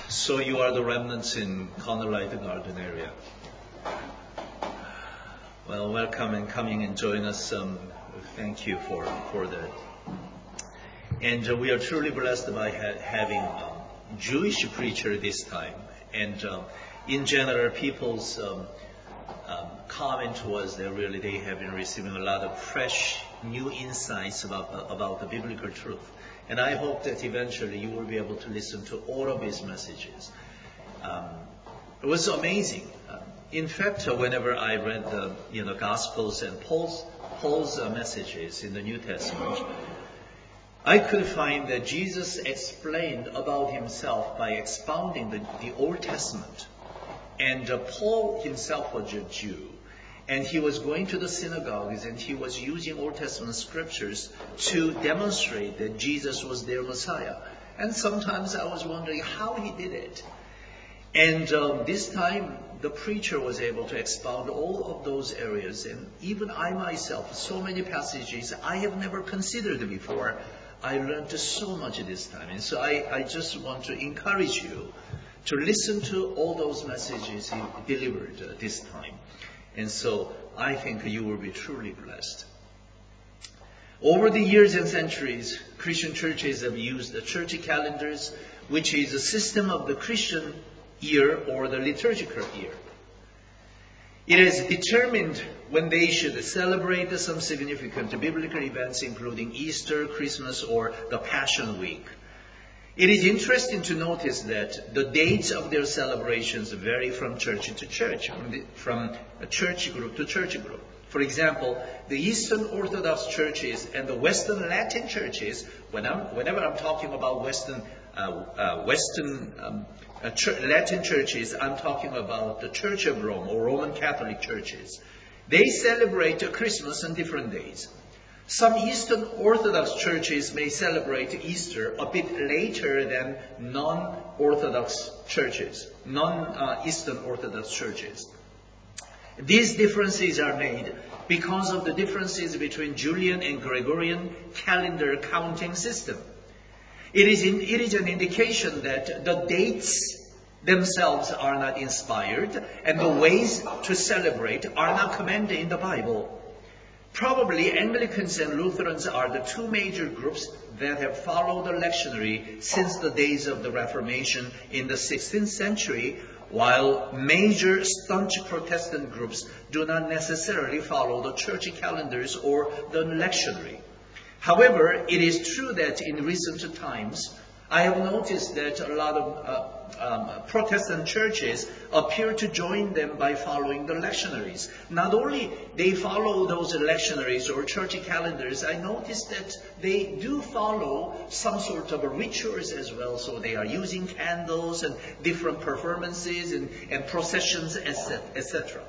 So you are the remnants in Connolly Garden area. Well, welcome and coming and join us. Thank you for that. And we are truly blessed by having a Jewish preacher this time. And in general, people's comment was that really they have been receiving a lot of fresh, new insights about the biblical truth. And I hope that eventually you will be able to listen to all of his messages. It was amazing. In fact, whenever I read the Gospels and Paul's messages in the New Testament, I could find that Jesus explained about himself by expounding the Old Testament. And Paul himself was a Jew. And he was going to the synagogues and he was using Old Testament scriptures to demonstrate that Jesus was their Messiah. And sometimes I was wondering how he did it. And this time the preacher was able to expound all of those areas. And even I myself, so many passages I have never considered before, I learned so much this time. And so I just want to encourage you to listen to all those messages he delivered this time. And so I think you will be truly blessed. Over the years and centuries, Christian churches have used the church calendars, which is a system of the Christian year or the liturgical year. It is determined when they should celebrate some significant biblical events, including Easter, Christmas, or the Passion Week. It is interesting to notice that the dates of their celebrations vary from church to church, from a church group to church group. For example, the Eastern Orthodox churches and the Western Latin churches, whenever I'm talking about Western Latin churches, I'm talking about the Church of Rome or Roman Catholic churches. They celebrate Christmas on different days. Some Eastern Orthodox churches may celebrate Easter a bit later than non-Orthodox churches, non-Eastern Orthodox churches. These differences are made because of the differences between Julian and Gregorian calendar counting system. It is an indication that the dates themselves are not inspired and the ways to celebrate are not commanded in the Bible. Probably Anglicans and Lutherans are the two major groups that have followed the lectionary since the days of the Reformation in the 16th century, while major staunch Protestant groups do not necessarily follow the church calendars or the lectionary. However, it is true that in recent times, I have noticed that a lot of Protestant churches appear to join them by following the lectionaries. Not only they follow those lectionaries or church calendars, I noticed that they do follow some sort of rituals as well. So they are using candles and different performances and processions, etc.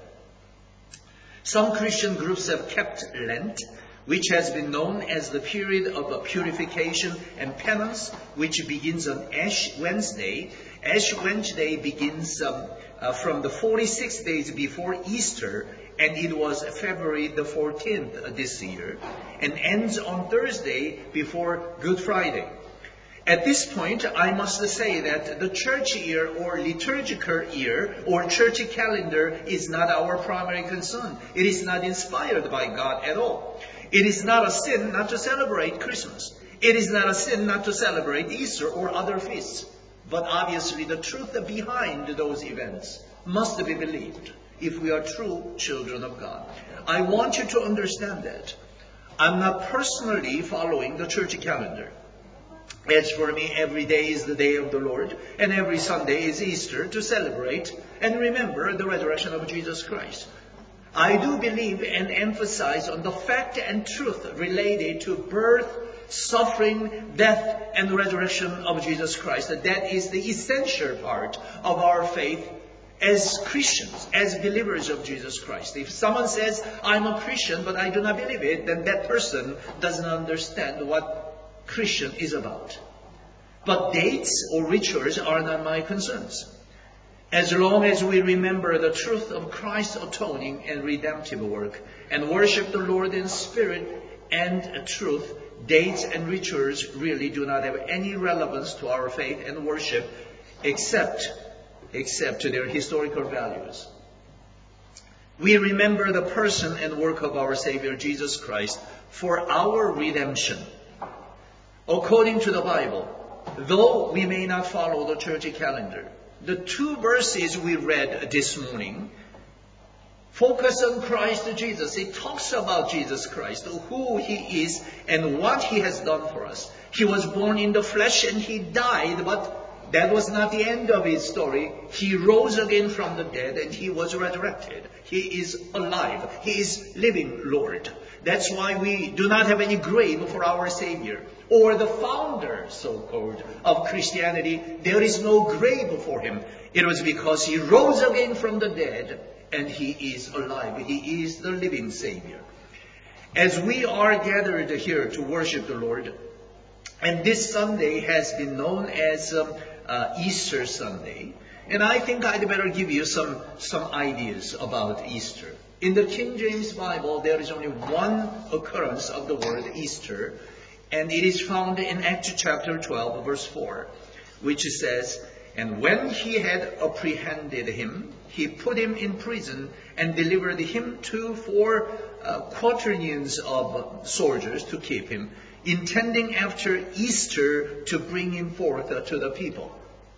Some Christian groups have kept Lent, which has been known as the period of purification and penance, which begins on Ash Wednesday. Ash Wednesday begins from the 46 days before Easter, and it was February the 14th this year, and ends on Thursday before Good Friday. At this point, I must say that the church year or liturgical year or church calendar is not our primary concern. It is not inspired by God at all. It is not a sin not to celebrate Christmas. It is not a sin not to celebrate Easter or other feasts. But obviously the truth behind those events must be believed if we are true children of God. I want you to understand that. I'm not personally following the church calendar. As for me, every day is the day of the Lord, and every Sunday is Easter to celebrate and remember the resurrection of Jesus Christ. I do believe and emphasize on the fact and truth related to birth, suffering, death, and resurrection of Jesus Christ. That is the essential part of our faith as Christians, as believers of Jesus Christ. If someone says, I'm a Christian, but I do not believe it, then that person doesn't understand what Christian is about. But dates or rituals are not my concerns. As long as we remember the truth of Christ's atoning and redemptive work and worship the Lord in spirit and truth, dates and rituals really do not have any relevance to our faith and worship except their historical values. We remember the person and work of our Savior Jesus Christ for our redemption. According to the Bible, though we may not follow the church calendar, the two verses we read this morning focus on Christ Jesus. It talks about Jesus Christ, who He is and what He has done for us. He was born in the flesh and He died, but that was not the end of His story. He rose again from the dead and He was resurrected. He is alive. He is living Lord. That's why we do not have any grave for our Savior, or the founder, so-called, of Christianity. There is no grave for Him. It was because He rose again from the dead and He is alive. He is the living Savior. As we are gathered here to worship the Lord, and this Sunday has been known as Easter Sunday, and I think I'd better give you some ideas about Easter. In the King James Bible, there is only one occurrence of the word Easter, and it is found in Acts chapter 12, verse 4, which says, "And when he had apprehended him, he put him in prison and delivered him to 4 quaternions of soldiers to keep him, intending after Easter to bring him forth to the people."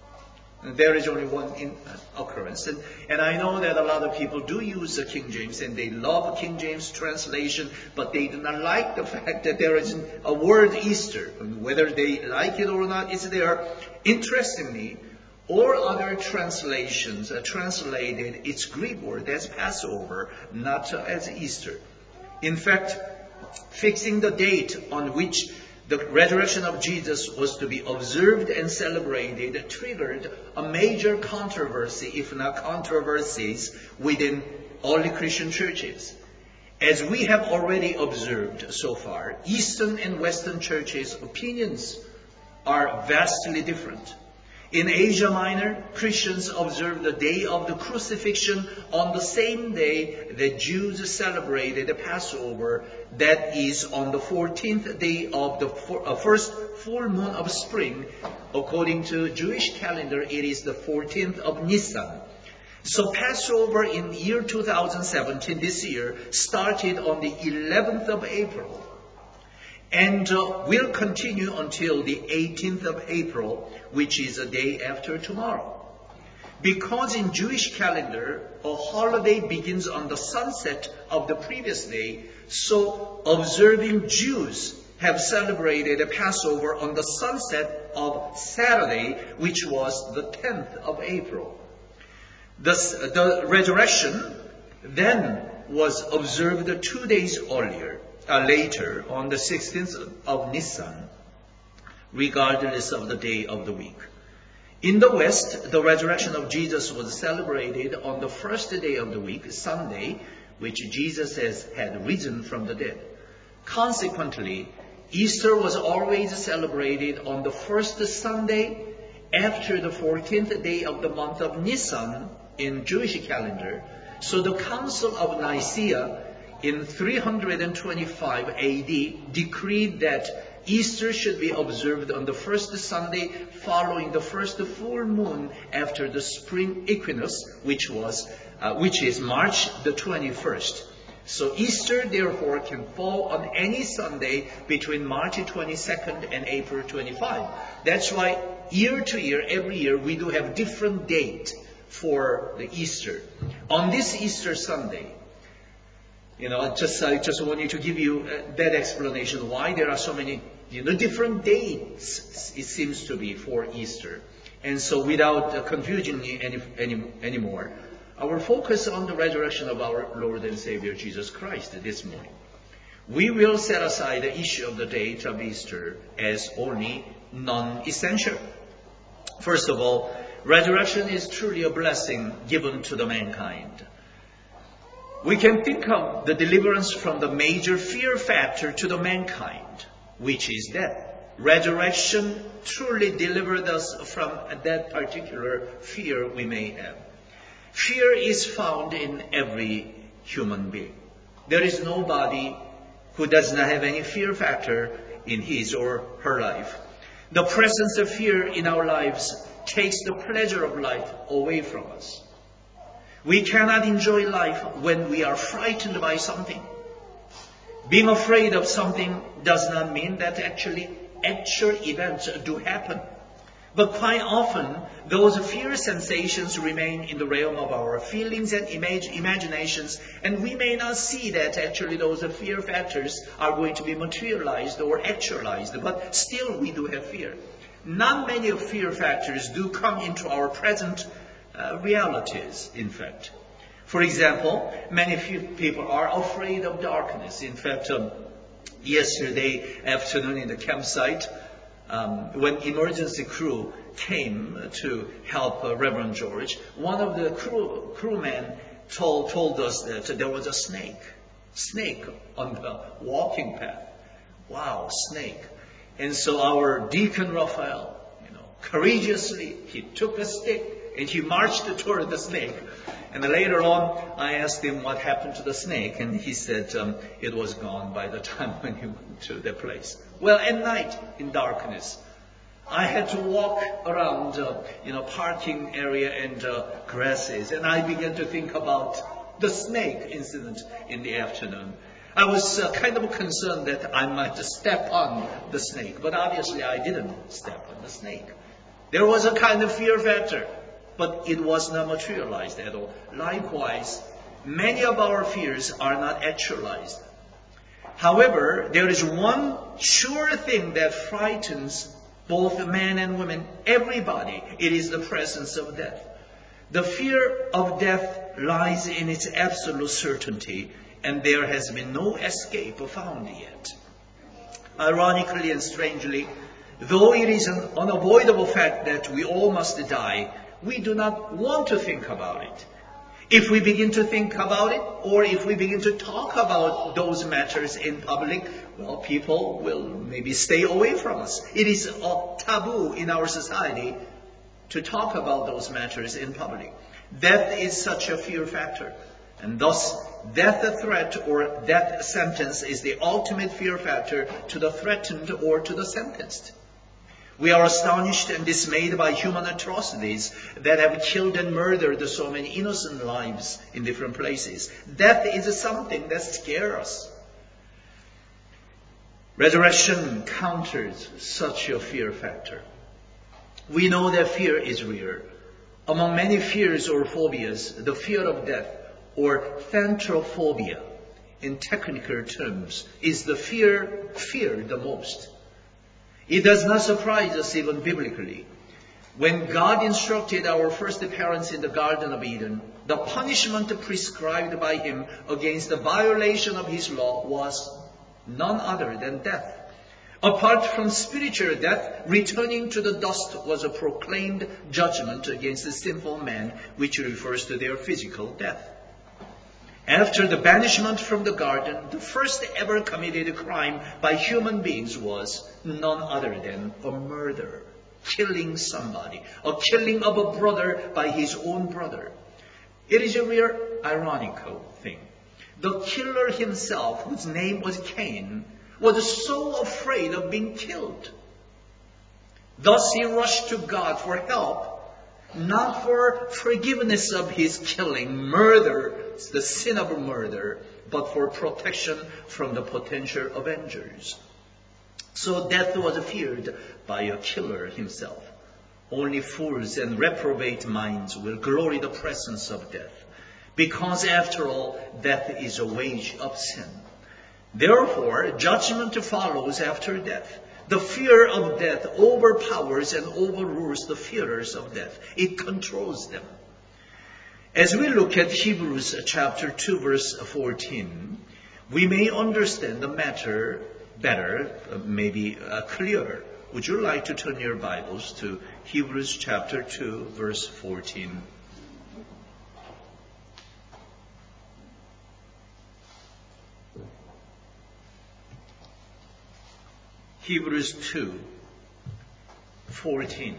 There is only one occurrence. And I know that a lot of people do use the King James and they love King James translation, but they do not like the fact that there is a word Easter. And whether they like it or not, it's there. Interestingly, all other translations translated its Greek word as Passover, not as Easter. In fact, fixing the date on which the resurrection of Jesus was to be observed and celebrated triggered a major controversy, if not controversies, within early Christian churches. As we have already observed so far, Eastern and Western churches' opinions are vastly different. In Asia Minor, Christians observe the day of the crucifixion on the same day that Jews celebrated the Passover, that is on the 14th day of the first full moon of spring. According to Jewish calendar, it is the 14th of Nisan. So Passover in year 2017, this year, started on the 11th of April. And will continue until the 18th of April, which is a day after tomorrow. Because in Jewish calendar, a holiday begins on the sunset of the previous day, so observing Jews have celebrated a Passover on the sunset of Saturday, which was the 10th of April. The resurrection then was observed 2 days later on the 16th of Nisan, regardless of the day of the week. In the West, the resurrection of Jesus was celebrated on the first day of the week, Sunday, which Jesus had risen from the dead. Consequently, Easter was always celebrated on the first Sunday after the 14th day of the month of Nisan in Jewish calendar. So the Council of Nicaea in 325 AD decreed that Easter should be observed on the first Sunday following the first full moon after the spring equinox, which is March the 21st. So Easter, therefore, can fall on any Sunday between March 22nd and April 25. That's why year to year, every year, we do have different date for the Easter. On this Easter Sunday, I just want you to give you that explanation why there are so many, different dates, it seems to be, for Easter. And so without confusing anymore, our focus on the resurrection of our Lord and Savior Jesus Christ this morning. We will set aside the issue of the date of Easter as only non-essential. First of all, resurrection is truly a blessing given to the mankind. We can think of the deliverance from the major fear factor to the mankind, which is death. Resurrection truly delivered us from that particular fear we may have. Fear is found in every human being. There is nobody who does not have any fear factor in his or her life. The presence of fear in our lives takes the pleasure of life away from us. We cannot enjoy life when we are frightened by something. Being afraid of something does not mean that actual events do happen. But quite often, those fear sensations remain in the realm of our feelings and imaginations, and we may not see that actually those fear factors are going to be materialized or actualized, but still we do have fear. Not many of fear factors do come into our present realities, in fact. For example, many people are afraid of darkness. In fact, yesterday afternoon in the campsite, when emergency crew came to help Reverend George, one of the crewmen told us that there was a snake on the walking path. Wow, snake. And so our deacon Raphael, courageously, he took a stick and he marched toward the snake. And later on, I asked him what happened to the snake, and he said it was gone by the time when he went to the place. Well, at night, in darkness, I had to walk around, parking area and grasses, and I began to think about the snake incident in the afternoon. I was kind of concerned that I might step on the snake, but obviously I didn't step on the snake. There was a kind of fear factor, but it was not materialized at all. Likewise, many of our fears are not actualized. However, there is one sure thing that frightens both men and women, everybody. It is the presence of death. The fear of death lies in its absolute certainty, and there has been no escape found yet. Ironically and strangely, though it is an unavoidable fact that we all must die, we do not want to think about it. If we begin to think about it, or if we begin to talk about those matters in public, well, people will maybe stay away from us. It is a taboo in our society to talk about those matters in public. Death is such a fear factor. And thus, death threat or death sentence is the ultimate fear factor to the threatened or to the sentenced. We are astonished and dismayed by human atrocities that have killed and murdered so many innocent lives in different places. Death is something that scares us. Resurrection counters such a fear factor. We know that fear is real. Among many fears or phobias, the fear of death, or thanatophobia in technical terms, is the fear feared the most. It does not surprise us even biblically. When God instructed our first parents in the Garden of Eden, the punishment prescribed by Him against the violation of His law was none other than death. Apart from spiritual death, returning to the dust was a proclaimed judgment against the sinful man, which refers to their physical death. After the banishment from the garden, the first ever committed crime by human beings was none other than a murder, killing somebody, a killing of a brother by his own brother. It is a real ironical thing. The killer himself, whose name was Cain, was so afraid of being killed. Thus he rushed to God for help, not for forgiveness of his killing, murder, the sin of murder, but for protection from the potential avengers. So death was feared by a killer himself. Only fools and reprobate minds will glory the presence of death, because after all, death is a wage of sin. Therefore, judgment follows after death. The fear of death overpowers and overrules the fearers of death. It controls them. As we look at Hebrews chapter 2, verse 14, we may understand the matter better, maybe clearer. Would you like to turn your Bibles to Hebrews chapter 2, verse 14? Hebrews 2:14.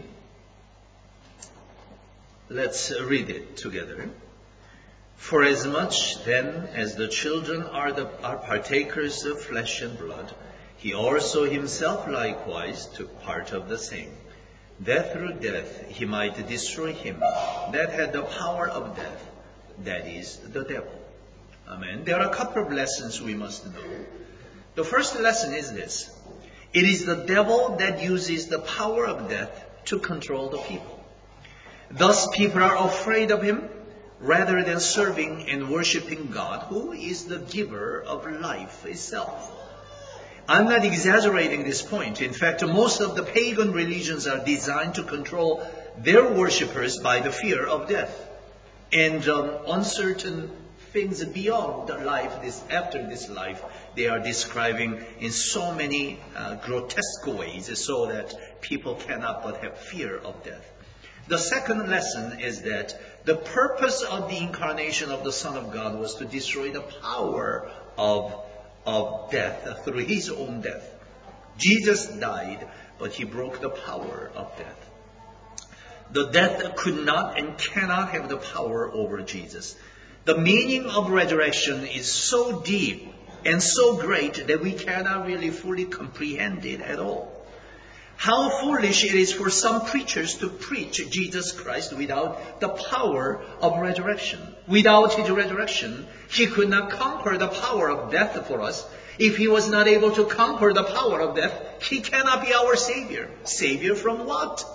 Let's read it together. For as much then as the children are partakers of flesh and blood, he also himself likewise took part of the same, that through death he might destroy him that had the power of death, that is, the devil. Amen. There are a couple of lessons we must know. The first lesson is this. It is the devil that uses the power of death to control the people. Thus people are afraid of him rather than serving and worshiping God, who is the giver of life itself. I'm not exaggerating this point. In fact, most of the pagan religions are designed to control their worshippers by the fear of death and uncertain things beyond the life, after this life, they are describing in so many grotesque ways so that people cannot but have fear of death. The second lesson is that the purpose of the incarnation of the Son of God was to destroy the power of death through his own death. Jesus died, but he broke the power of death. The death could not and cannot have the power over Jesus. The meaning of resurrection is so deep and so great that we cannot really fully comprehend it at all. How foolish it is for some preachers to preach Jesus Christ without the power of resurrection. Without his resurrection, he could not conquer the power of death for us. If he was not able to conquer the power of death, he cannot be our Savior. Savior from what?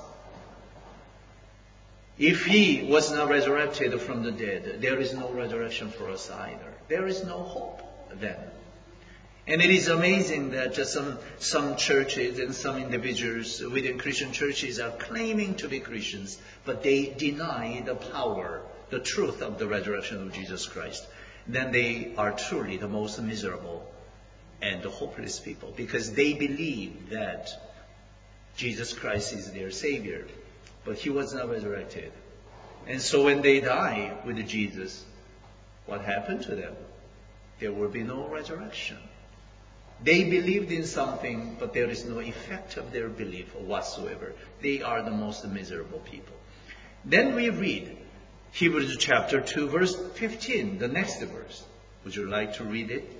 If he was not resurrected from the dead, there is no resurrection for us either. There is no hope then. And it is amazing that some churches and some individuals within Christian churches are claiming to be Christians, but they deny the power, the truth of the resurrection of Jesus Christ. Then they are truly the most miserable and the hopeless people, because they believe that Jesus Christ is their Savior, but he was not resurrected. And so when they die with Jesus, what happened to them? There will be no resurrection. They believed in something, but there is no effect of their belief whatsoever. They are the most miserable people. Then we read Hebrews chapter 2, verse 15, the next verse. Would you like to read it?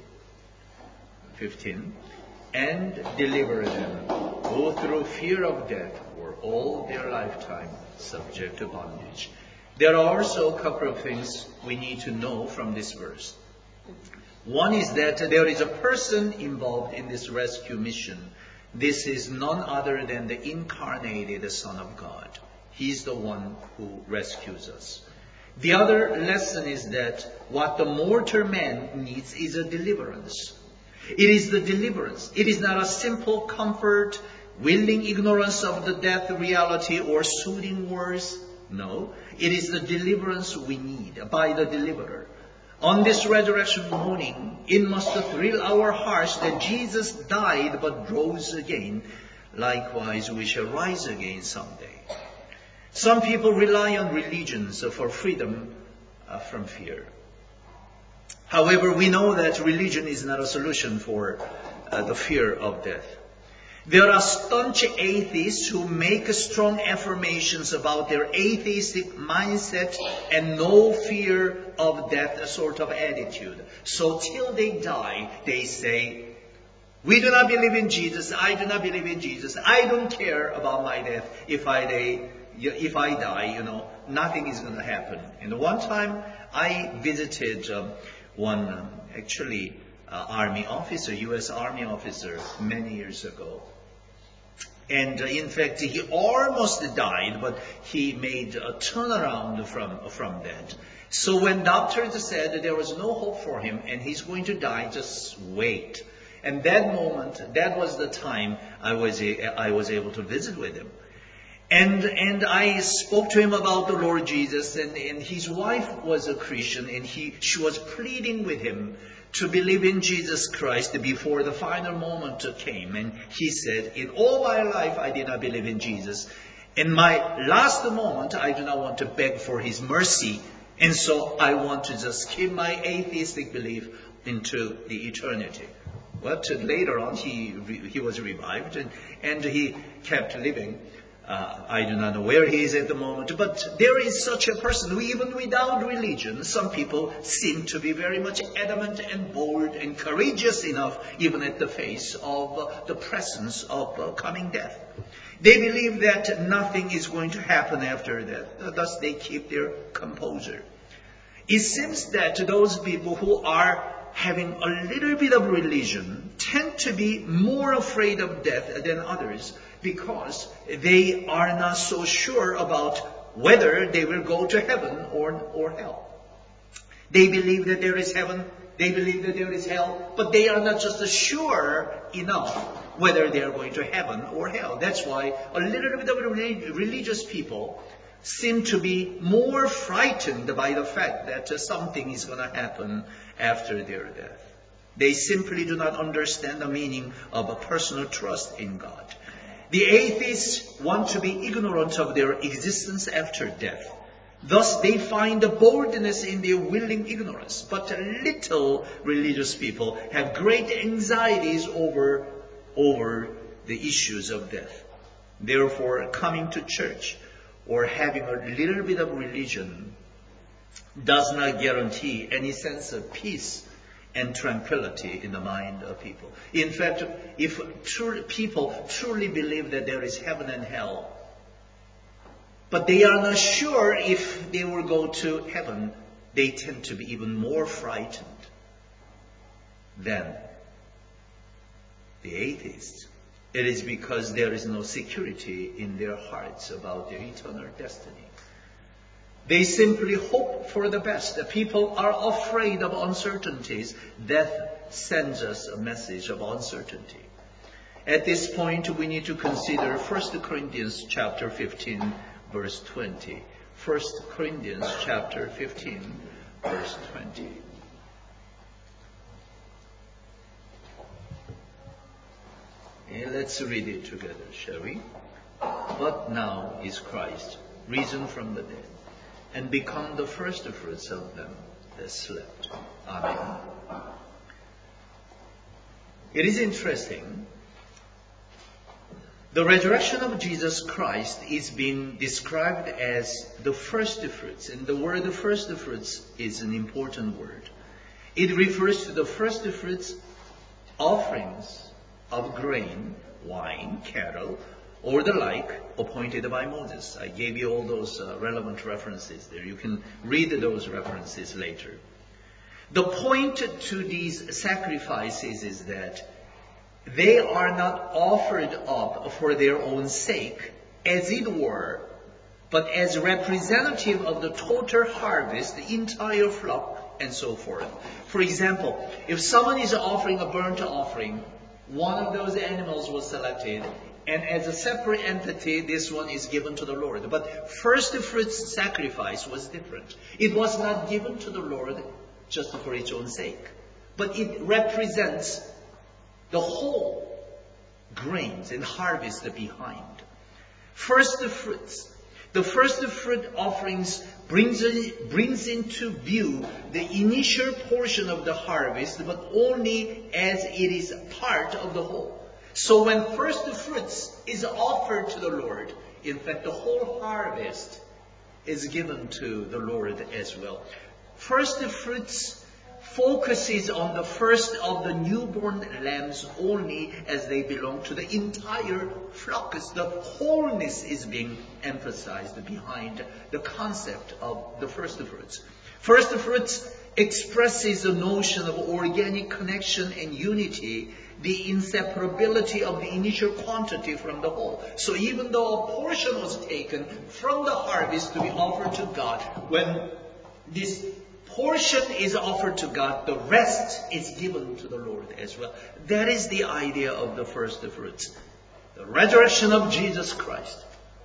15. And deliver them, who through fear of death were all their lifetime subject to bondage. There are also a couple of things we need to know from this verse. One is that there is a person involved in this rescue mission. This is none other than the incarnated Son of God. He's the one who rescues us. The other lesson is that what the mortal man needs is a deliverance. It is the deliverance. It is not a simple comfort, willing ignorance of the death reality or soothing words. No, it is the deliverance we need by the deliverer. On this resurrection morning, it must thrill our hearts that Jesus died but rose again. Likewise, we shall rise again someday. Some people rely on religions for freedom from fear. However, we know that religion is not a solution for the fear of death. There are staunch atheists who make strong affirmations about their atheistic mindset and no fear of death sort of attitude. So till they die, they say, we do not believe in Jesus. I do not believe in Jesus. I don't care about my death. If I die, nothing is going to happen. And one time I visited one army officer, U.S. Army officer, many years ago. And in fact, he almost died, but he made a turnaround from that. So when doctors said that there was no hope for him and he's going to die, just wait. And that moment, that was the time I was able to visit with him. And I spoke to him about the Lord Jesus, and his wife was a Christian, and she was pleading with him to believe in Jesus Christ before the final moment came. And he said, in all my life I did not believe in Jesus. In my last moment I do not want to beg for his mercy. And so I want to just keep my atheistic belief into the eternity. But later on he was revived and he kept living I do not know where he is at the moment, but there is such a person who, even without religion, some people seem to be very much adamant and bold and courageous enough, even at the face of the presence of coming death. They believe that nothing is going to happen after death, thus they keep their composure. It seems that those people who are having a little bit of religion tend to be more afraid of death than others, because they are not so sure about whether they will go to heaven or hell. They believe that there is heaven, they believe that there is hell, but they are not just sure enough whether they are going to heaven or hell. That's why a little bit of religious people seem to be more frightened by the fact that something is going to happen after their death. They simply do not understand the meaning of a personal trust in God. The atheists want to be ignorant of their existence after death. Thus, they find a boldness in their willing ignorance. But little religious people have great anxieties over the issues of death. Therefore, coming to church or having a little bit of religion does not guarantee any sense of peace and tranquility in the mind of people. In fact, if people truly believe that there is heaven and hell, but they are not sure if they will go to heaven, they tend to be even more frightened than the atheists. It is because there is no security in their hearts about their eternal destiny. They simply hope for the best. The people are afraid of uncertainties. Death sends us a message of uncertainty. At this point, we need to consider 1 Corinthians chapter 15, verse 20. 1 Corinthians chapter 15, verse 20. Let's read it together, shall we? But now is Christ risen from the dead, and become the firstfruits of them that slept. Amen. It is interesting. The resurrection of Jesus Christ is being described as the firstfruits, and the word firstfruits is an important word. It refers to the firstfruits offerings of grain, wine, cattle, or the like, appointed by Moses. I gave you all those relevant references there. You can read those references later. The point to these sacrifices is that they are not offered up for their own sake, as it were, but as representative of the total harvest, the entire flock, and so forth. For example, if someone is offering a burnt offering, one of those animals was selected, and as a separate entity, this one is given to the Lord. But first fruits sacrifice was different. It was not given to the Lord just for its own sake, but it represents the whole grains and harvest behind. First fruits. The first fruit offerings brings into view the initial portion of the harvest, but only as it is part of the whole. So when first fruits is offered to the Lord, in fact the whole harvest is given to the Lord as well. First fruits focuses on the first of the newborn lambs only, as they belong to the entire flock. The wholeness is being emphasized behind the concept of the first fruits. First fruits expresses the notion of organic connection and unity, the inseparability of the initial quantity from the whole. So even though a portion was taken from the harvest to be offered to God, when this portion is offered to God, the rest is given to the Lord as well. That is the idea of the first fruits. The resurrection of Jesus Christ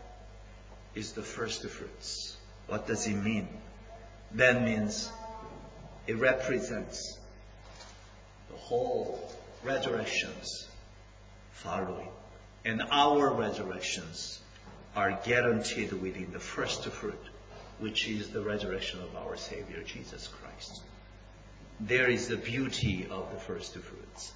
is the first fruits. What does it mean? That means it represents the whole resurrections following. And our resurrections are guaranteed within the first fruit, which is the resurrection of our Savior, Jesus Christ. There is the beauty of the first fruits.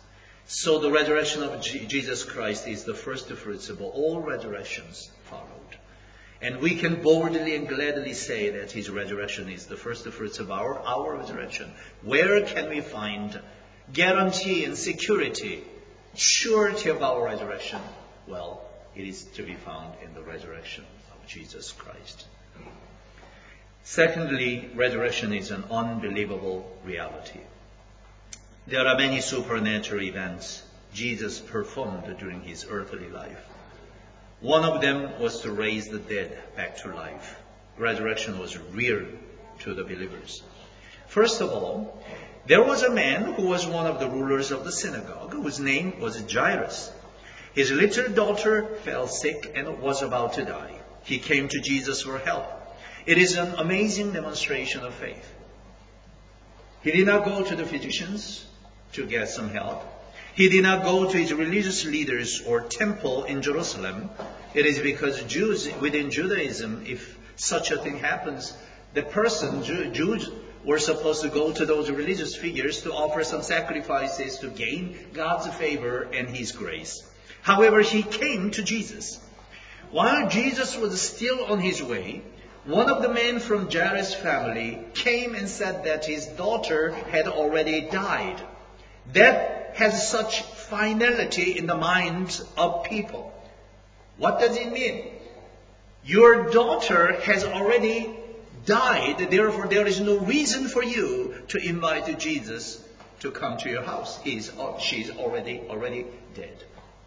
So the resurrection of Jesus Christ is the first fruits of all resurrections followed. And we can boldly and gladly say that his resurrection is the first fruits of our resurrection. Where can we find guarantee and security, surety of our resurrection? Well, it is to be found in the resurrection of Jesus Christ. Secondly, resurrection is an unbelievable reality. There are many supernatural events Jesus performed during his earthly life. One of them was to raise the dead back to life. Resurrection was real to the believers. First of all, there was a man who was one of the rulers of the synagogue, whose name was Jairus. His little daughter fell sick and was about to die. He came to Jesus for help. It is an amazing demonstration of faith. He did not go to the physicians to get some help. He did not go to his religious leaders or temple in Jerusalem. It is because Jews within Judaism, if such a thing happens, Jews were supposed to go to those religious figures to offer some sacrifices to gain God's favor and his grace. However, he came to Jesus. While Jesus was still on his way, one of the men from Jairus' family came and said that his daughter had already died. Death has such finality in the minds of people. What does it mean? Your daughter has already died, therefore there is no reason for you to invite Jesus to come to your house. She's already dead.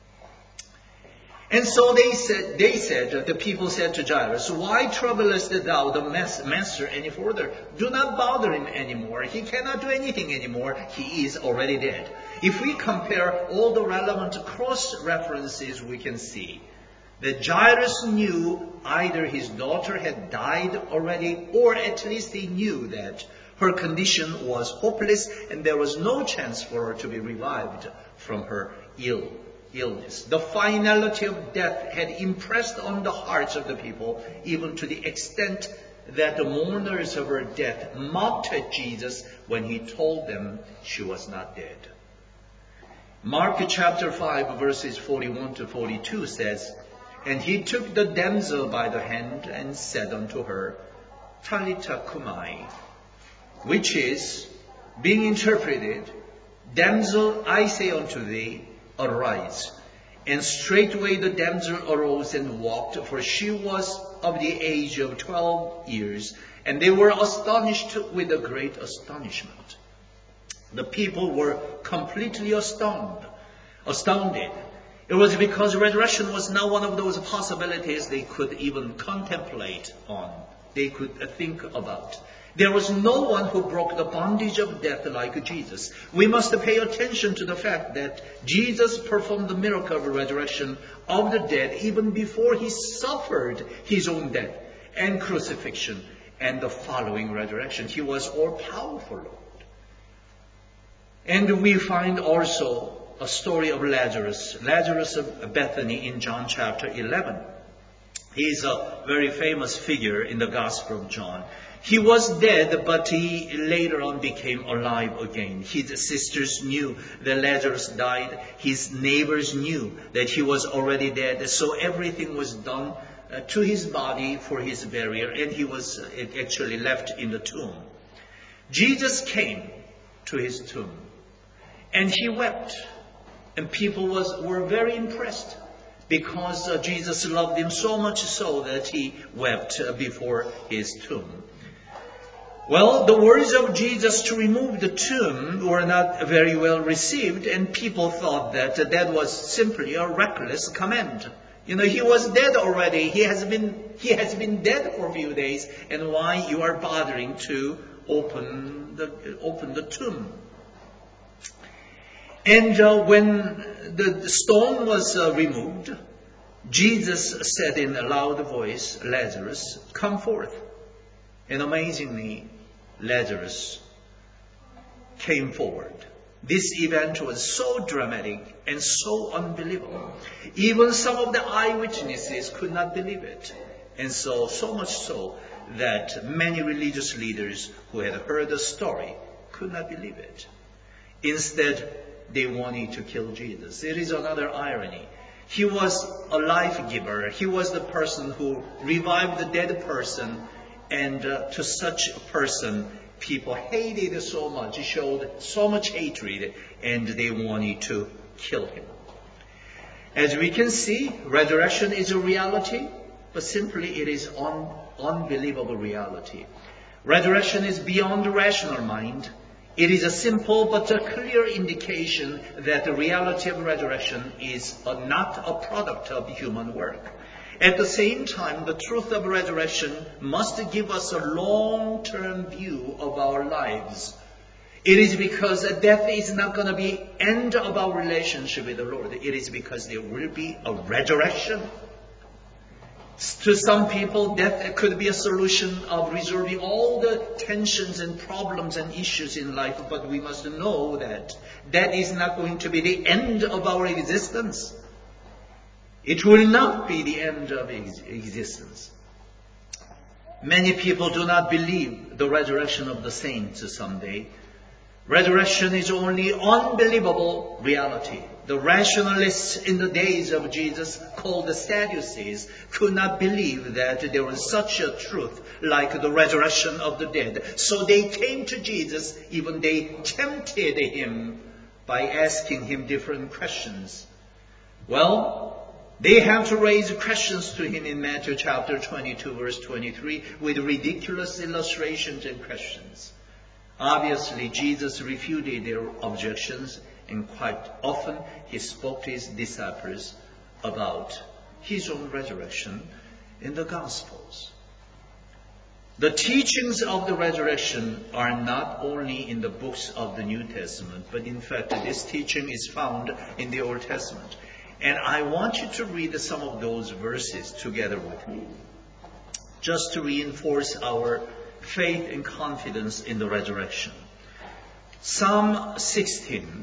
And so the people said to Jairus, "Why troublest thou the master any further? Do not bother him anymore. He cannot do anything anymore. He is already dead." If we compare all the relevant cross-references, we can see that Jairus knew either his daughter had died already, or at least he knew that her condition was hopeless and there was no chance for her to be revived from her illness. The finality of death had impressed on the hearts of the people, even to the extent that the mourners of her death mocked at Jesus when he told them she was not dead. Mark chapter 5 verses 41 to 42 says, "And he took the damsel by the hand and said unto her, Talitha cumi," which is, being interpreted, "Damsel, I say unto thee, arise." And straightway the damsel arose and walked, for she was of the age of 12 years, and they were astonished with a great astonishment. The people were completely astounded. It was because resurrection was now one of those possibilities they could even contemplate on, they could think about. There was no one who broke the bondage of death like Jesus. We must pay attention to the fact that Jesus performed the miracle of resurrection of the dead even before he suffered his own death and crucifixion and the following resurrection. He was all-powerful Lord. And we find also a story of Lazarus of Bethany in John chapter 11. He is a very famous figure in the Gospel of John. He was dead, but he later on became alive again. His sisters knew that Lazarus died. His neighbors knew that he was already dead. So everything was done to his body for his burial, and he was actually left in the tomb. Jesus came to his tomb, and he wept. And people were very impressed because Jesus loved him so much so that he wept before his tomb. Well, the words of Jesus to remove the tomb were not very well received, and people thought that was simply a reckless command. He was dead already. He has been dead for a few days, and why you are bothering to open the tomb? And when the stone was removed, Jesus said in a loud voice, "Lazarus, come forth." And amazingly, Lazarus came forward. This event was so dramatic and so unbelievable. Even some of the eyewitnesses could not believe it. And so much so that many religious leaders who had heard the story could not believe it. Instead, they wanted to kill Jesus. It is another irony. He was a life giver. He was the person who revived the dead person. And to such a person, people hated so much, showed so much hatred, and they wanted to kill him. As we can see, resurrection is a reality, but simply it is unbelievable reality. Resurrection is beyond the rational mind. It is a simple but a clear indication that the reality of resurrection is not a product of human work. At the same time, the truth of resurrection must give us a long-term view of our lives. It is because death is not going to be the end of our relationship with the Lord. It is because there will be a resurrection. To some people, death could be a solution of resolving all the tensions and problems and issues in life, but we must know that that is not going to be the end of our existence. It will not be the end of existence. Many people do not believe the resurrection of the saints someday. Resurrection is only unbelievable reality. The rationalists in the days of Jesus, called the Sadducees, could not believe that there was such a truth like the resurrection of the dead. So they came to Jesus, even they tempted him by asking him different questions. Well, they have to raise questions to him in Matthew chapter 22, verse 23, with ridiculous illustrations and questions. Obviously, Jesus refuted their objections, and quite often he spoke to his disciples about his own resurrection in the Gospels. The teachings of the resurrection are not only in the books of the New Testament, but in fact this teaching is found in the Old Testament. And I want you to read some of those verses together with me, just to reinforce our faith and confidence in the resurrection. Psalm 16,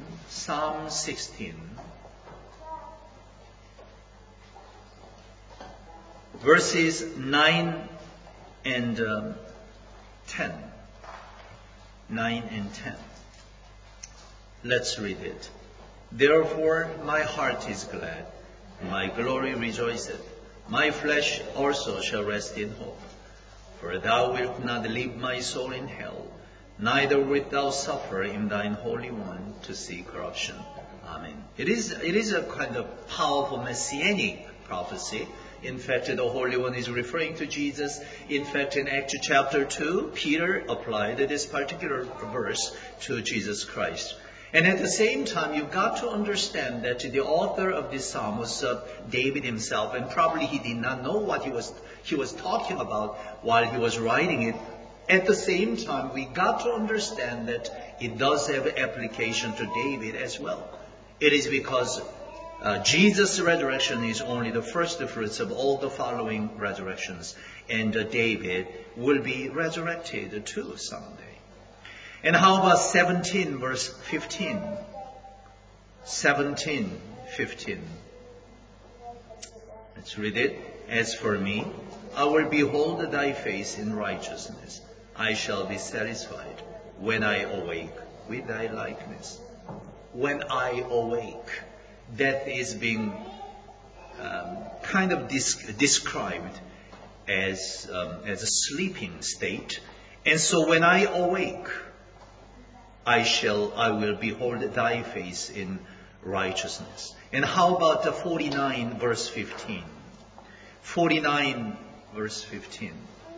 verses 9 and 10. 9 and 10. Let's read it. Therefore my heart is glad, my glory rejoiceth, my flesh also shall rest in hope. For thou wilt not leave my soul in hell, neither wilt thou suffer in thine Holy One to see corruption. Amen. It is a kind of powerful messianic prophecy. In fact, the Holy One is referring to Jesus. In fact, in Acts chapter 2, Peter applied this particular verse to Jesus Christ. And at the same time, you've got to understand that the author of this psalm was David himself, and probably he did not know what he was talking about while he was writing it. At the same time, we got to understand that it does have application to David as well. It is because Jesus' resurrection is only the first fruits of all the following resurrections, and David will be resurrected too someday. And how about 17 verse 15? 17:15. Let's read it. As for me, I will behold thy face in righteousness. I shall be satisfied when I awake with thy likeness. When I awake, death is being kind of described as a sleeping state. And so when I awake, I will behold thy face in righteousness. And how about the 49 verse 15? 49 verse 15.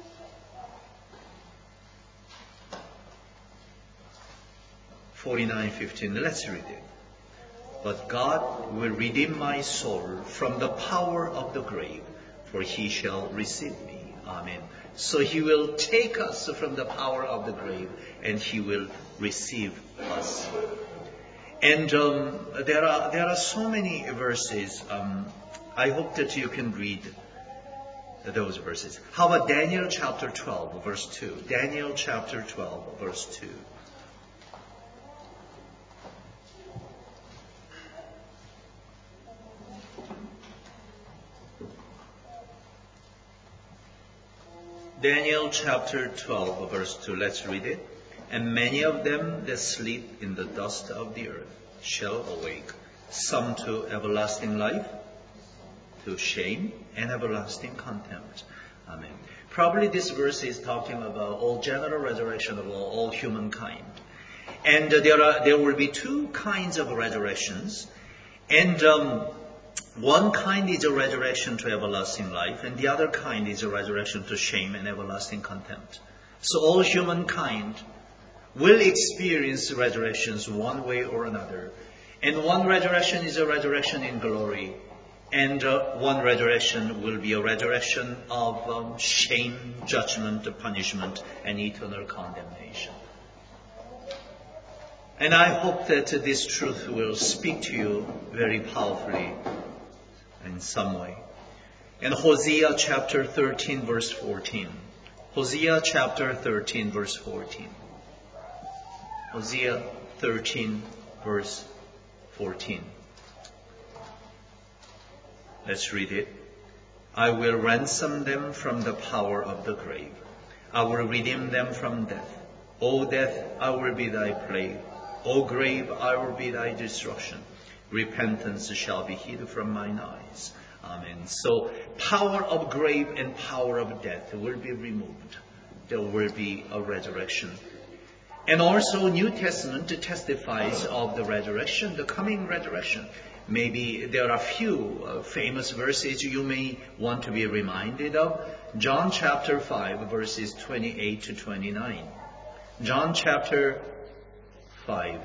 49:15. Let's read it. But God will redeem my soul from the power of the grave, for he shall receive me. Amen. So he will take us from the power of the grave, and he will receive us. And there are so many verses. I hope that you can read those verses. How about Daniel chapter 12, verse 2? Daniel chapter 12, verse 2. Daniel chapter 12, verse 2. Let's read it. And many of them that sleep in the dust of the earth shall awake, some to everlasting life, to shame and everlasting contempt. Amen. Probably this verse is talking about all general resurrection of all humankind. And there will be two kinds of resurrections. And one kind is a resurrection to everlasting life, and the other kind is a resurrection to shame and everlasting contempt. So all humankind will experience resurrections one way or another. And one resurrection is a resurrection in glory. And one resurrection will be a resurrection of shame, judgment, punishment, and eternal condemnation. And I hope that this truth will speak to you very powerfully in some way. In Hosea chapter 13, verse 14. Hosea chapter 13, verse 14. Hosea 13, verse 14. Let's read it. I will ransom them from the power of the grave. I will redeem them from death. O death, I will be thy plague. O grave, I will be thy destruction. Repentance shall be hid from mine eyes. Amen. So power of grave and power of death will be removed. There will be a resurrection. And also New Testament testifies of the resurrection, the coming resurrection. Maybe there are few famous verses you may want to be reminded of. John chapter 5, verses 28 to 29. John chapter 5.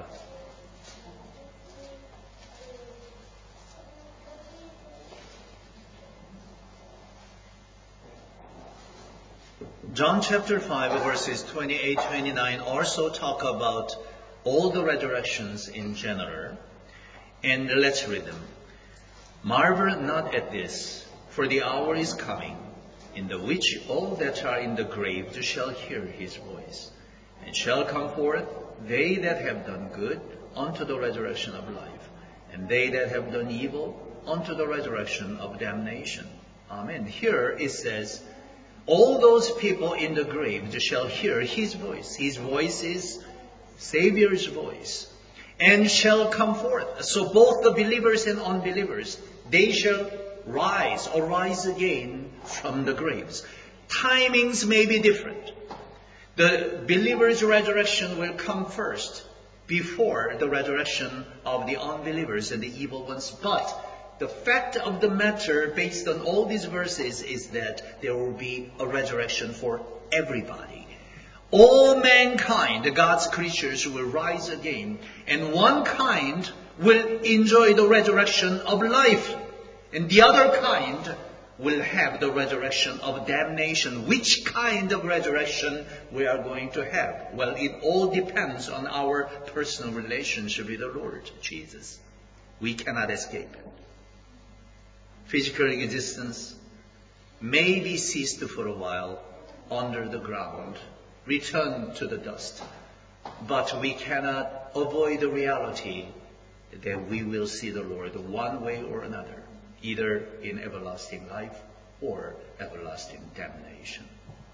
John chapter 5, verses 28, 29 also talk about all the resurrections in general. And let's read them. Marvel not at this, for the hour is coming, in the which all that are in the grave shall hear his voice, and shall come forth, they that have done good, unto the resurrection of life, and they that have done evil, unto the resurrection of damnation. Amen. Here it says, all those people in the grave shall hear his voice. His voice is Savior's voice. And shall come forth. So both the believers and unbelievers, they shall rise or rise again from the graves. Timings may be different. The believer's resurrection will come first before the resurrection of the unbelievers and the evil ones. But the fact of the matter, based on all these verses, is that there will be a resurrection for everybody. All mankind, God's creatures, will rise again. And one kind will enjoy the resurrection of life. And the other kind will have the resurrection of damnation. Which kind of resurrection we are going to have? Well, it all depends on our personal relationship with the Lord Jesus. We cannot escape it. Physical existence may be ceased for a while under the ground, return to the dust. But we cannot avoid the reality that we will see the Lord one way or another, either in everlasting life or everlasting damnation.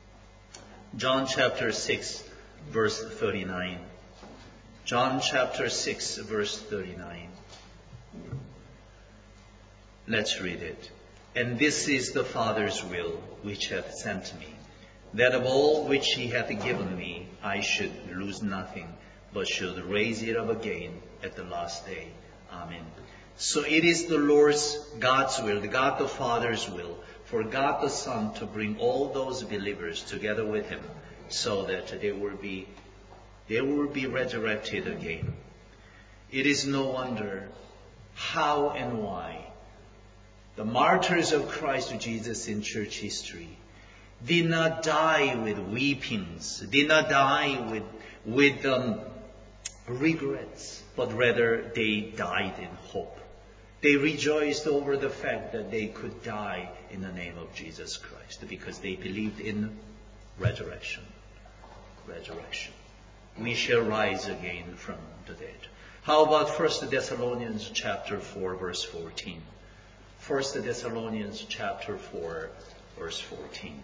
John chapter 6, verse 39. John chapter 6, verse 39. Let's read it. And this is the Father's will which hath sent me, that of all which he hath given me I should lose nothing, but should raise it up again at the last day. Amen. So it is the Lord's, God's will, the God the Father's will, for God the Son to bring all those believers together with him, so that they will be resurrected again. It is no wonder how and why the martyrs of Christ Jesus in church history did not die with weepings, did not die with regrets, but rather they died in hope. They rejoiced over the fact that they could die in the name of Jesus Christ because they believed in resurrection. Resurrection. We shall rise again from the dead. How about 1 Thessalonians chapter 4, verse 14? 1 Thessalonians chapter 4, verse 14.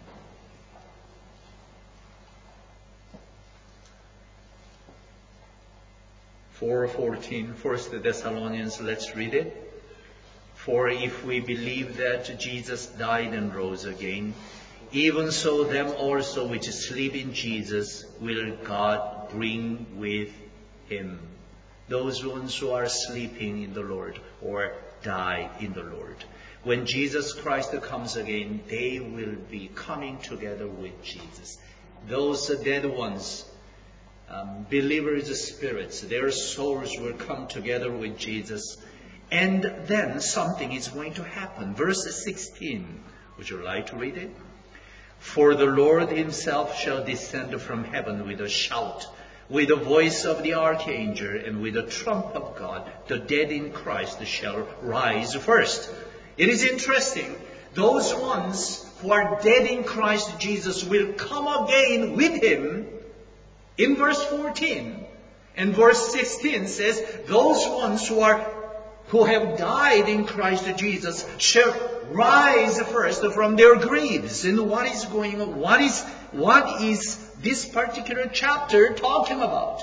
4:14, 1 Thessalonians, let's read it. For if we believe that Jesus died and rose again, even so them also which sleep in Jesus will God bring with him. Those ones who are sleeping in the Lord or died in the Lord. When Jesus Christ comes again, they will be coming together with Jesus. Those dead ones, believers' spirits, their souls will come together with Jesus. And then something is going to happen. Verse 16. Would you like to read it? For the Lord himself shall descend from heaven with a shout, with the voice of the archangel, and with the trump of God. The dead in Christ shall rise first. It is interesting. Those ones who are dead in Christ Jesus will come again with him. In verse 14 and verse 16 says, those ones who have died in Christ Jesus shall rise first from their graves. And what is going on? What is this particular chapter talking about?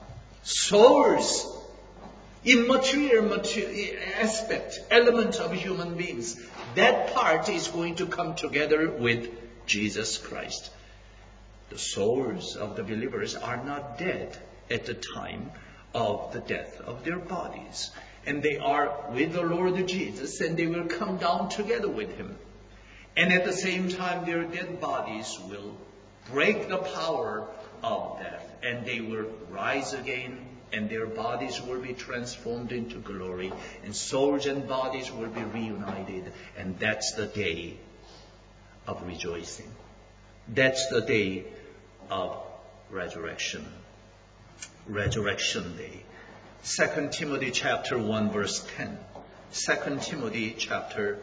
Souls, immaterial aspect, element of human beings. That part is going to come together with Jesus Christ. The souls of the believers are not dead at the time of the death of their bodies. And they are with the Lord Jesus, and they will come down together with him. And at the same time, their dead bodies will break the power of death, and they will rise again, and their bodies will be transformed into glory, and souls and bodies will be reunited. And that's the day of rejoicing. That's the day of resurrection. Resurrection day. 2 Timothy chapter 1 verse 10. 2 Timothy chapter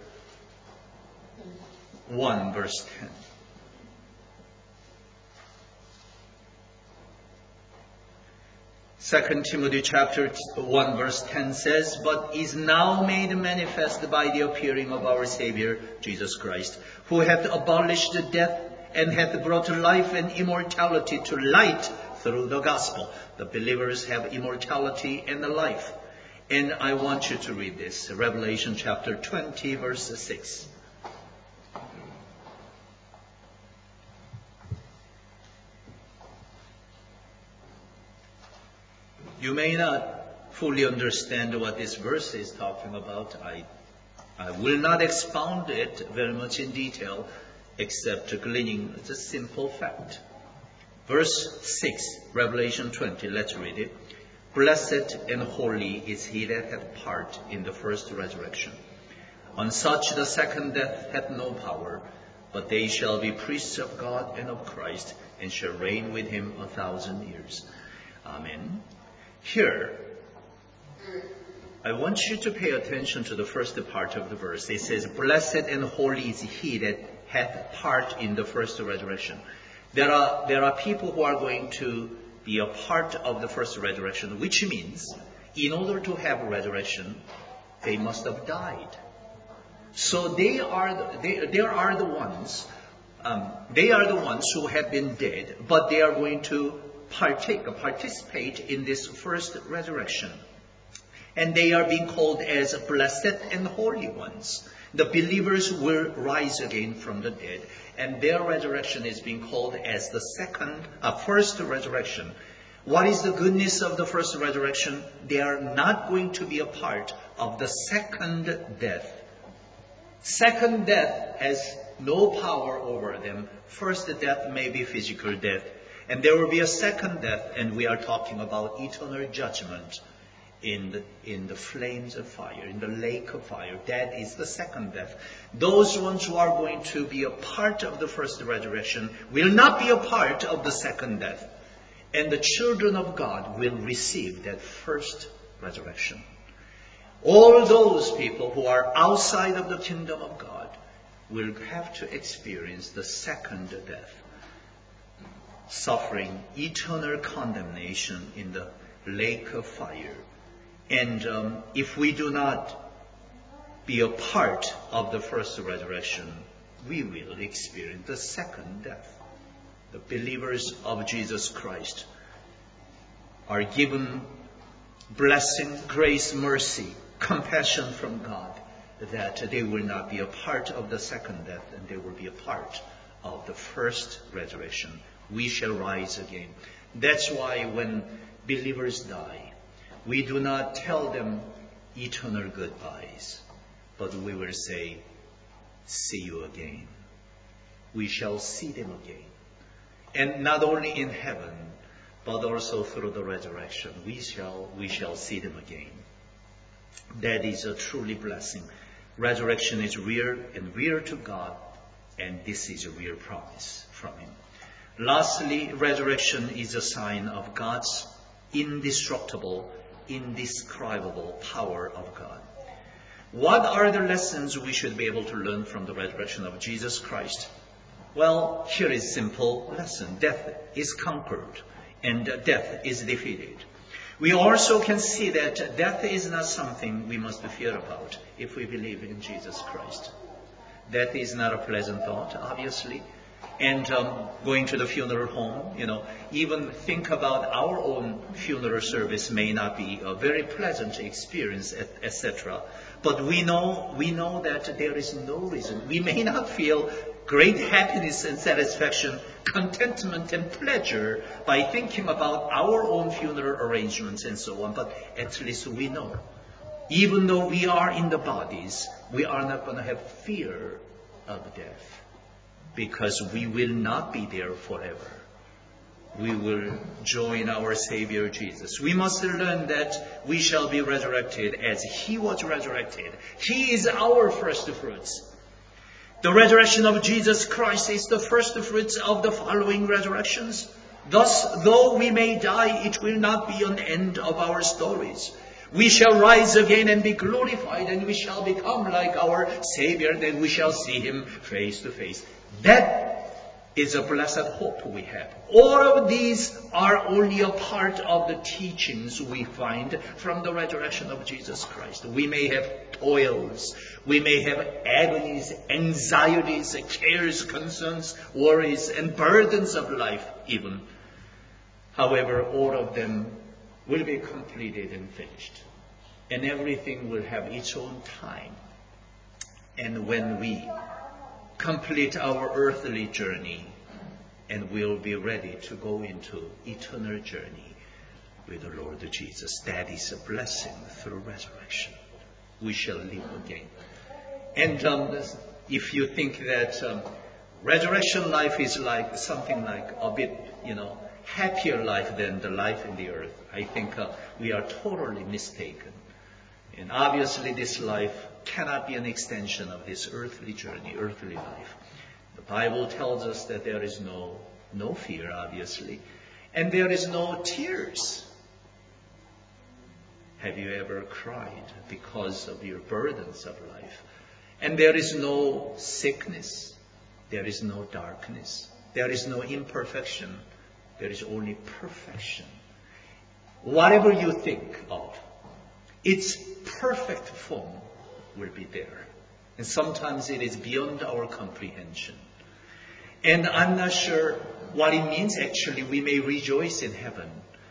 1 verse 10. 2 Timothy chapter 1 verse 10 says, but is now made manifest by the appearing of our Savior, Jesus Christ, who hath abolished death and hath brought life and immortality to light through the gospel. The believers have immortality and the life. And I want you to read this. Revelation chapter 20 verse 6. You may not fully understand what this verse is talking about. I will not expound it very much in detail, except gleaning the simple fact. Verse 6, Revelation 20, let's read it. Blessed and holy is he that hath part in the first resurrection. On such the second death hath no power, but they shall be priests of God and of Christ, and shall reign with him 1,000 years. Amen. Here, I want you to pay attention to the first part of the verse. It says, blessed and holy is he that hath part in the first resurrection. There are people who are going to be a part of the first resurrection, which means in order to have a resurrection, they must have died. So they are the ones who have been dead, but they are going to participate in this first resurrection. And they are being called as blessed and holy ones. The believers will rise again from the dead, and their resurrection is being called as the first resurrection. What is the goodness of the first resurrection? They are not going to be a part of the second death. Second death has no power over them. First death may be physical death, and there will be a second death, and we are talking about eternal judgment in the flames of fire, in the lake of fire. That is the second death. Those ones who are going to be a part of the first resurrection will not be a part of the second death. And the children of God will receive that first resurrection. All those people who are outside of the kingdom of God will have to experience the second death, suffering eternal condemnation in the lake of fire. And if we do not be a part of the first resurrection, we will experience the second death. The believers of Jesus Christ are given blessing, grace, mercy, compassion from God, that they will not be a part of the second death, and they will be a part of the first resurrection. We shall rise again. That's why when believers die, we do not tell them eternal goodbyes, but we will say, see you again. We shall see them again. And not only in heaven, but also through the resurrection, we shall see them again. That is a truly blessing. Resurrection is real and real to God, and this is a real promise from Him. Lastly, resurrection is a sign of God's indestructible, indescribable power of God. What are the lessons we should be able to learn from the resurrection of Jesus Christ? Well, here is a simple lesson. Death is conquered and death is defeated. We also can see that death is not something we must fear about if we believe in Jesus Christ. Death is not a pleasant thought, obviously. And going to the funeral home, even think about our own funeral service may not be a very pleasant experience, etc. But we know that there is no reason. We may not feel great happiness and satisfaction, contentment and pleasure by thinking about our own funeral arrangements and so on. But at least we know, even though we are in the bodies, we are not going to have fear of death, because we will not be there forever. We will join our Savior Jesus. We must learn that we shall be resurrected as He was resurrected. He is our first fruits. The resurrection of Jesus Christ is the first fruits of the following resurrections. Thus, though we may die, it will not be an end of our stories. We shall rise again and be glorified, and we shall become like our Savior, then we shall see Him face to face. That is a blessed hope we have. All of these are only a part of the teachings we find from the resurrection of Jesus Christ. We may have toils, we may have agonies, anxieties, cares, concerns, worries, and burdens of life even. However, all of them will be completed and finished. And everything will have its own time. And when we complete our earthly journey, and we'll be ready to go into eternal journey with the Lord Jesus. That is a blessing through resurrection. We shall live again. And if you think that resurrection life is like something like a bit, happier life than the life in the earth, I think we are totally mistaken. And obviously this life cannot be an extension of this earthly journey, earthly life. The Bible tells us that there is no fear, obviously, and there is no tears. Have you ever cried because of your burdens of life? And there is no sickness, there is no darkness, there is no imperfection, there is only perfection. Whatever you think of, its perfect form will be there. And sometimes it is beyond our comprehension. And I'm not sure what it means actually. We may rejoice in heaven.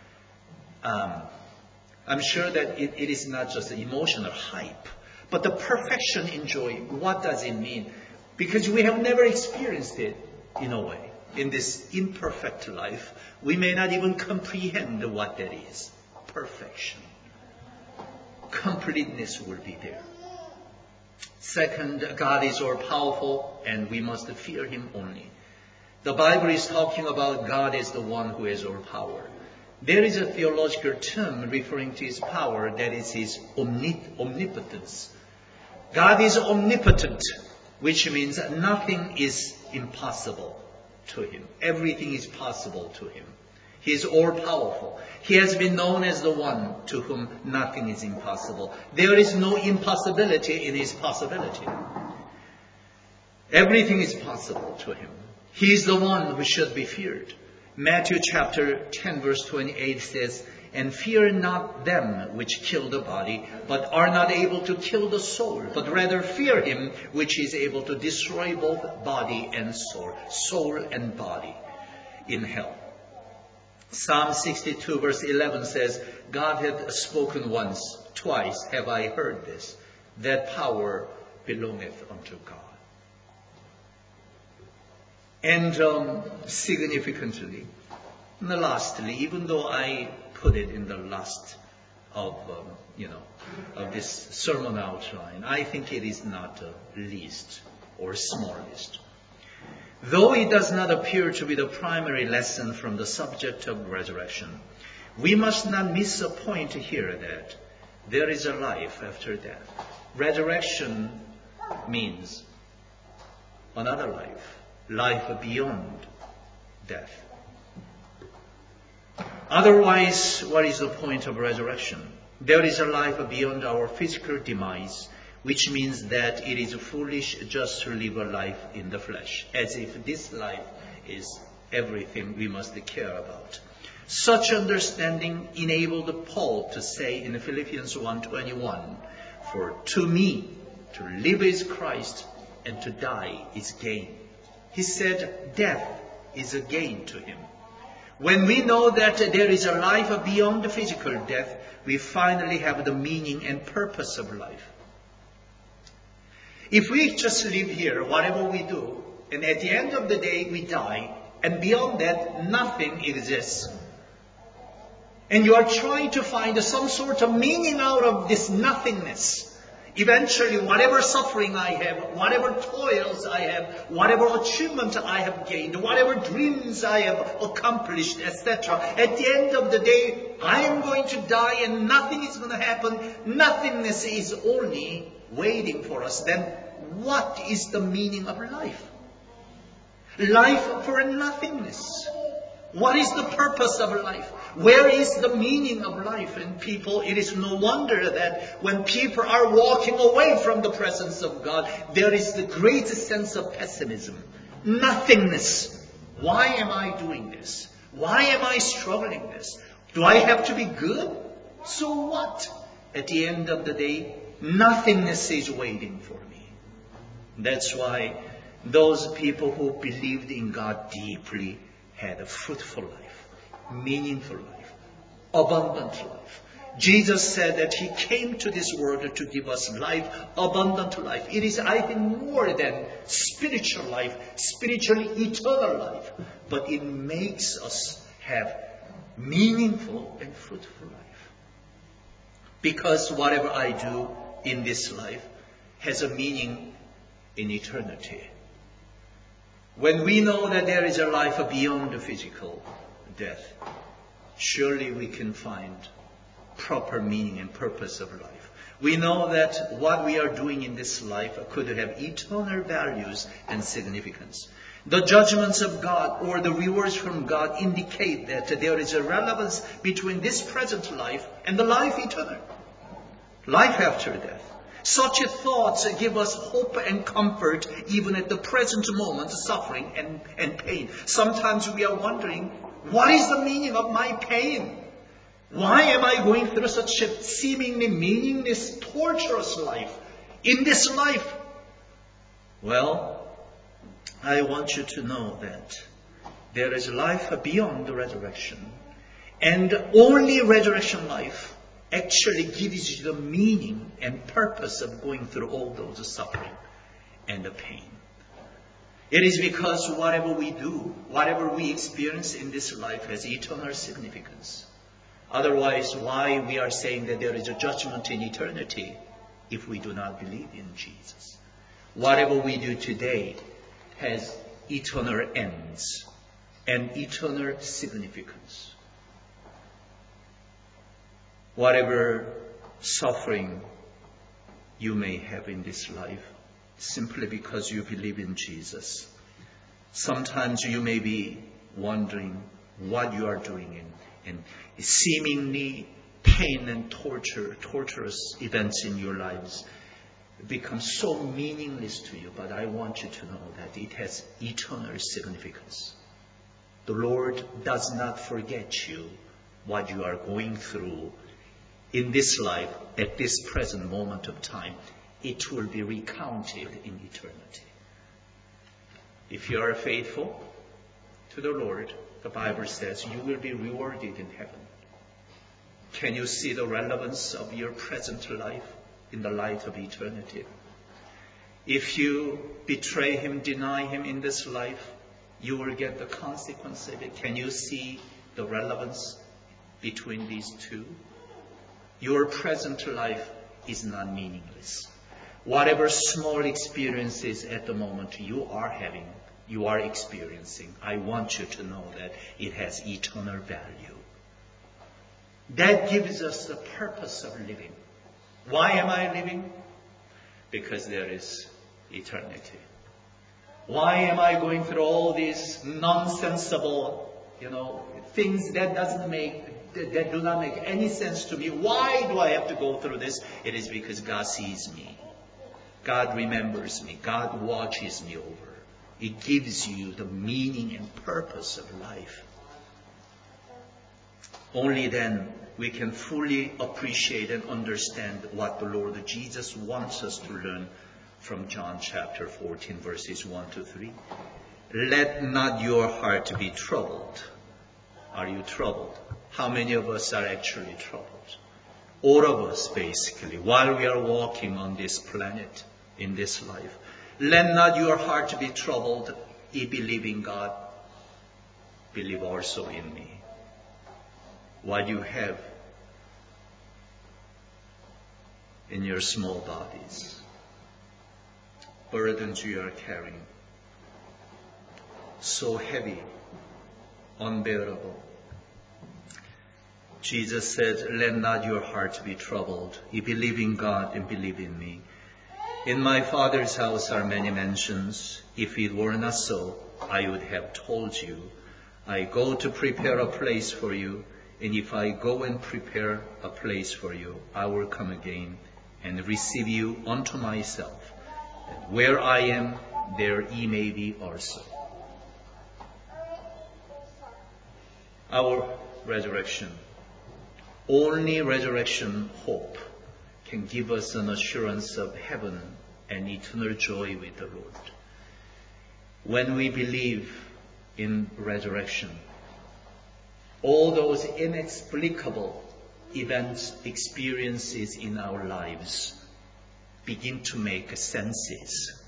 I'm sure that it is not just an emotional hype, but the perfection in joy. What does it mean? Because we have never experienced it in a way. In this imperfect life, we may not even comprehend what that is. Perfection. Completeness will be there. Second, God is all powerful and we must fear Him only. The Bible is talking about God as the one who has all power. There is a theological term referring to His power, that is His omnipotence. God is omnipotent, which means nothing is impossible to Him. Everything is possible to Him. He is all-powerful. He has been known as the one to whom nothing is impossible. There is no impossibility in His possibility. Everything is possible to Him. He is the one who should be feared. Matthew chapter 10 verse 28 says, "And fear not them which kill the body, but are not able to kill the soul, but rather fear Him which is able to destroy both body and soul and body in hell." Psalm 62 verse 11 says, God hath spoken once, twice have I heard this, that power belongeth unto God. And significantly, and lastly, even though I put it in the last of this sermon outline, I think it is not least or smallest. Though it does not appear to be the primary lesson from the subject of resurrection, we must not miss a point here that there is a life after death. Resurrection means another life, life beyond death. Otherwise, what is the point of resurrection? There is a life beyond our physical demise, which means that it is foolish just to live a life in the flesh, as if this life is everything we must care about. Such understanding enabled Paul to say in Philippians 1:21, "For to me, to live is Christ, and to die is gain." He said death is a gain to him. When we know that there is a life beyond physical death, we finally have the meaning and purpose of life. If we just live here, whatever we do, and at the end of the day we die, and beyond that nothing exists, and you are trying to find some sort of meaning out of this nothingness, eventually whatever suffering I have, whatever toils I have, whatever achievement I have gained, whatever dreams I have accomplished, etc., at the end of the day, I am going to die and nothing is going to happen. Nothingness is only waiting for us. Then what is the meaning of life? Life for nothingness. What is the purpose of life? Where is the meaning of life? And people, it is no wonder that when people are walking away from the presence of God, there is the greatest sense of pessimism. Nothingness. Why am I doing this? Why am I struggling this? Do I have to be good? So what? At the end of the day, nothingness is waiting for me. That's why those people who believed in God deeply had a fruitful life, meaningful life, abundant life. Jesus said that He came to this world to give us life, abundant life. It is, I think, more than spiritual life, spiritually eternal life, but it makes us have meaningful and fruitful life. Because whatever I do in this life has a meaning in eternity. When we know that there is a life beyond the physical death, surely we can find proper meaning and purpose of life. We know that what we are doing in this life could have eternal values and significance. The judgments of God or the rewards from God indicate that there is a relevance between this present life and the life eternal, life after death. Such thoughts give us hope and comfort even at the present moment, suffering and pain. Sometimes we are wondering, what is the meaning of my pain? Why am I going through such a seemingly meaningless, torturous life in this life? Well, I want you to know that there is life beyond the resurrection. And only resurrection life actually gives you the meaning and purpose of going through all those suffering and the pain. It is because whatever we do, whatever we experience in this life has eternal significance. Otherwise, why we are saying that there is a judgment in eternity if we do not believe in Jesus? Whatever we do today has eternal ends and eternal significance. Whatever suffering you may have in this life, simply because you believe in Jesus. Sometimes you may be wondering what you are doing and seemingly pain and torturous events in your lives become so meaningless to you. But I want you to know that it has eternal significance. The Lord does not forget you, what you are going through in this life, at this present moment of time. It will be recounted in eternity. If you are faithful, to the Lord, the Bible says you will be rewarded in heaven. Can you see the relevance of your present life in the light of eternity? If you betray him, deny him in this life, you will get the consequence of it. Can you see the relevance between these two? Your present life is not meaningless. Whatever small experiences at the moment you are having, you are experiencing, I want you to know that it has eternal value. That gives us the purpose of living. Why am I living? Because there is eternity. Why am I going through all these nonsensible, things that do not make any sense to me? Why do I have to go through this? It is because God sees me. God remembers me. God watches me over. It gives you the meaning and purpose of life. Only then we can fully appreciate and understand what the Lord Jesus wants us to learn from John chapter 14, verses 1 to 3. Let not your heart be troubled. Are you troubled? How many of us are actually troubled? All of us, basically, while we are walking on this planet, in this life. Let not your heart be troubled. Ye believe in God, believe also in me. What you have in your small bodies, burdens you are carrying, so heavy, unbearable. Jesus said, let not your heart be troubled. You believe in God and believe in me. In my Father's house are many mansions. If it were not so, I would have told you. I go to prepare a place for you. And if I go and prepare a place for you, I will come again and receive you unto myself. That where I am, there ye may be also. Our resurrection, only resurrection hope can give us an assurance of heaven and eternal joy with the Lord. When we believe in resurrection, all those inexplicable events, experiences in our lives begin to make senses.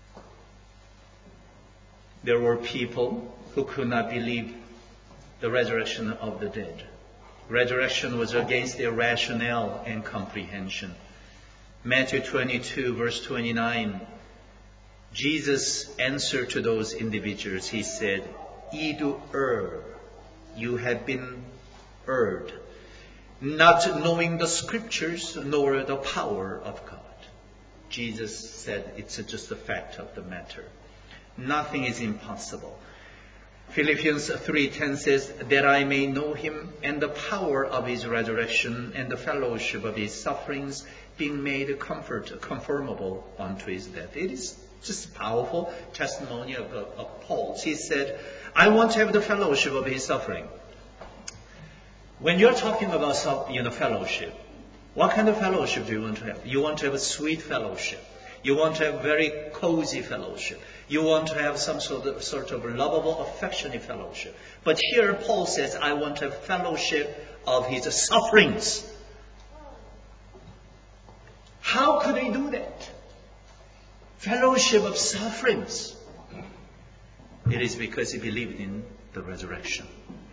There were people who could not believe the resurrection of the dead. Resurrection was against their rationale and comprehension. Matthew 22, verse 29, Jesus answered to those individuals. He said, Ye do err. You have been erred, not knowing the scriptures nor the power of God. Jesus said it's just a fact of the matter. Nothing is impossible. Philippians 3:10 says, that I may know him and the power of his resurrection and the fellowship of his sufferings, being made conformable unto his death. It is just powerful testimony of Paul. He said, I want to have the fellowship of his suffering. When you're talking about fellowship, what kind of fellowship do you want to have? You want to have a sweet fellowship. You want to have very cozy fellowship. You want to have some sort of lovable, affectionate fellowship. But here Paul says, I want to have fellowship of his sufferings. How could he do that? Fellowship of sufferings. It is because he believed in the resurrection.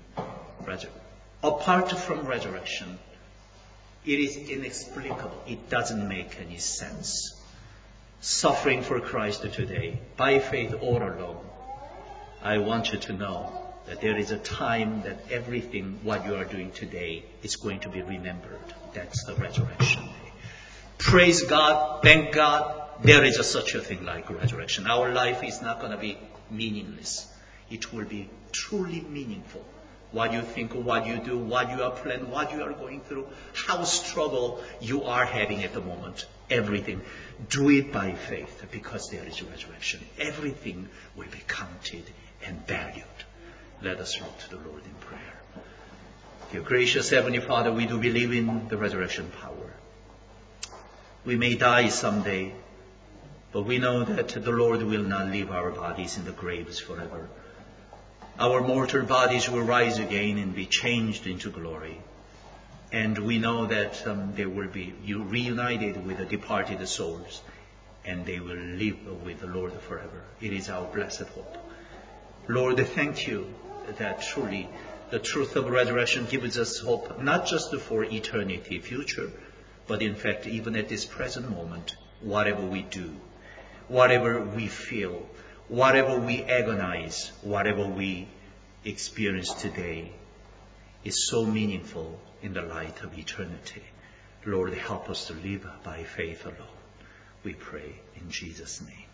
Apart from resurrection, it is inexplicable. It doesn't make any sense. Suffering for Christ today, by faith all alone, I want you to know that there is a time that everything what you are doing today is going to be remembered. That's the resurrection day. Praise God, thank God, there is such a thing like resurrection. Our life is not going to be meaningless. It will be truly meaningful. What you think, what you do, what you are planning, what you are going through, how struggle you are having at the moment. Everything. Do it by faith because there is a resurrection. Everything will be counted and valued. Let us look to the Lord in prayer. Dear gracious Heavenly Father, we do believe in the resurrection power. We may die someday, but we know that the Lord will not leave our bodies in the graves forever. our mortal bodies will rise again and be changed into glory. And we know that they will be reunited with the departed souls, and they will live with the Lord forever. It is our blessed hope. Lord, thank you that truly the truth of resurrection gives us hope, not just for eternity future, but in fact, even at this present moment, whatever we do, whatever we feel, whatever we agonize, whatever we experience today is so meaningful in the light of eternity. Lord, help us to live by faith alone. We pray in Jesus' name.